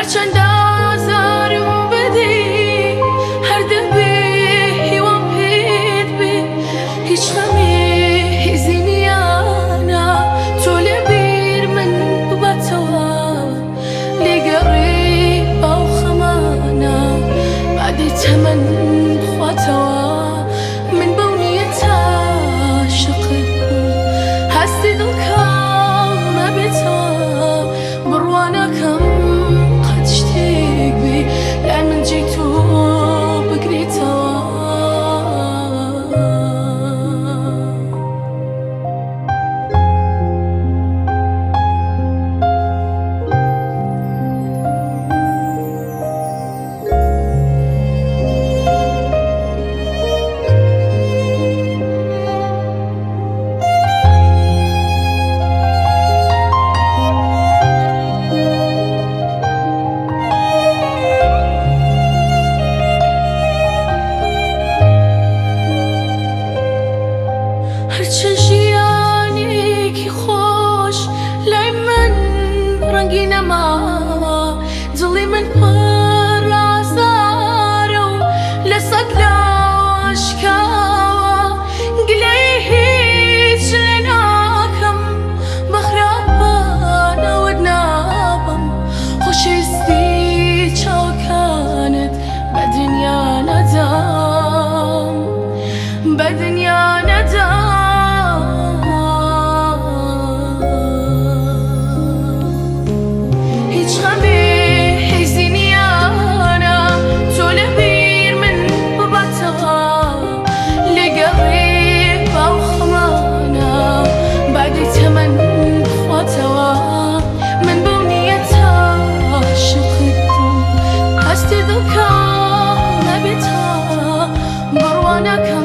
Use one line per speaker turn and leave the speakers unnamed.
هرچند آزارم بدی هر دل به هوام پید بی هیچ غمی هیزی نیانا تو لبیر من ببتوا لقريب أو خمانا بعد تمن خواتوا من بونيتها شقد هستي ذوكا ما بتوا بروانا كم قد اشتيق بي لأن من جيتو بقريتوا هرچند ژیانێکی خۆش لای من ڕەنگی نەما دڵی من پڕ ئازارە و لە سەد لاشکاوە گلەی هیچ لێ ناکەم بە خراپانەوەت نابم خۆشەویستی چاوەکانت بە دنیا نەدام بە دنیا نەدام هیچ غەمی هیزی نیانە تۆ لەبیر من بباتەوە لەگەڵی باو خەمانە بعدی تەمەن بخواتەوە من بەو نیەتە عاشقت بووم هەستی دڵکە نەبێتە بڕوانەکەم